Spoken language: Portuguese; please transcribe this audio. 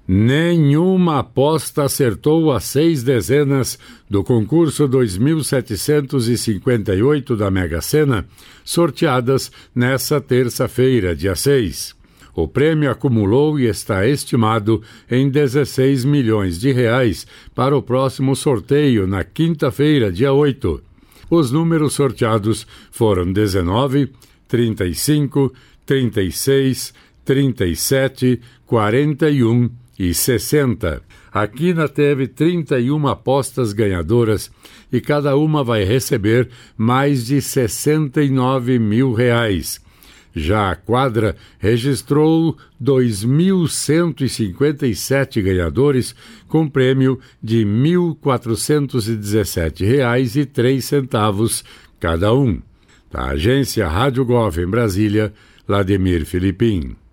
Nenhuma aposta acertou as 6 dezenas do concurso 2758 da Mega Sena, sorteadas nesta terça-feira, dia 6. O prêmio acumulou e está estimado em 16 milhões de reais para o próximo sorteio, na quinta-feira, dia 8. Os números sorteados foram 19, 35, 36, 37, 41 e 60. A quina teve 31 apostas ganhadoras e cada uma vai receber mais de 69 mil reais. Já a quadra registrou 2.157 ganhadores com prêmio de R$ 1.417,03 cada um. Da agência Rádio Gov em Brasília, Lademir Filipim.